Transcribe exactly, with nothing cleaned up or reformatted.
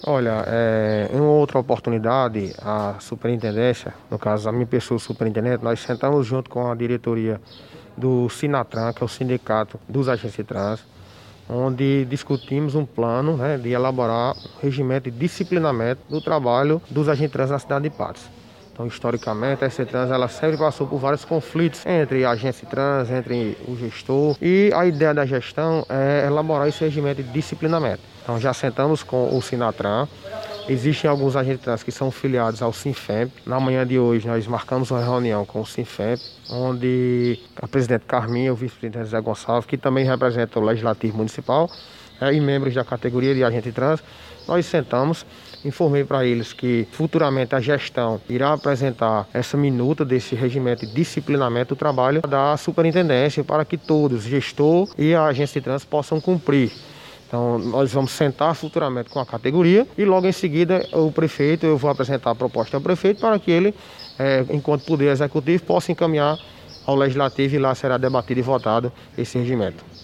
Olha, é, em outra oportunidade, a superintendência, no caso a minha pessoa, superintendente, nós sentamos junto com a diretoria do Sinatran, que é o sindicato dos agentes de trânsito, onde discutimos um plano, né, de elaborar um regimento de disciplinamento do trabalho dos agentes de trânsito na cidade de Patos. Então, historicamente, a S C Trans ela sempre passou por vários conflitos entre a agência de trânsito, entre o gestor, e a ideia da gestão é elaborar esse regimento de disciplinamento. Então, já sentamos com o Sinatran. Existem alguns agentes de trânsito que são filiados ao Sinfemp. Na manhã de hoje, nós marcamos uma reunião com o Sinfemp, onde a presidente Carminha, o vice-presidente Zé Gonçalves, que também representa o Legislativo Municipal, é, e membros da categoria de agente de trânsito, nós sentamos, informei para eles que futuramente a gestão irá apresentar essa minuta desse regimento de disciplinamento do trabalho da superintendência para que todos, gestor e a agência de trânsito, possam cumprir. Então, nós vamos sentar futuramente com a categoria e logo em seguida o prefeito, eu vou apresentar a proposta ao prefeito para que ele, é, enquanto poder executivo, possa encaminhar ao legislativo e lá será debatido e votado esse regimento.